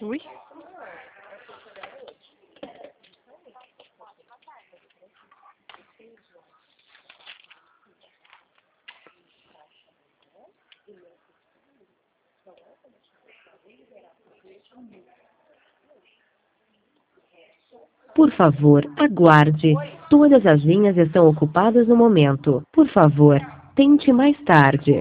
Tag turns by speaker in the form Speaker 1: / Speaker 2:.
Speaker 1: Oui.
Speaker 2: Por favor, aguarde. Todas as linhas estão ocupadas no momento. Por favor, tente mais tarde.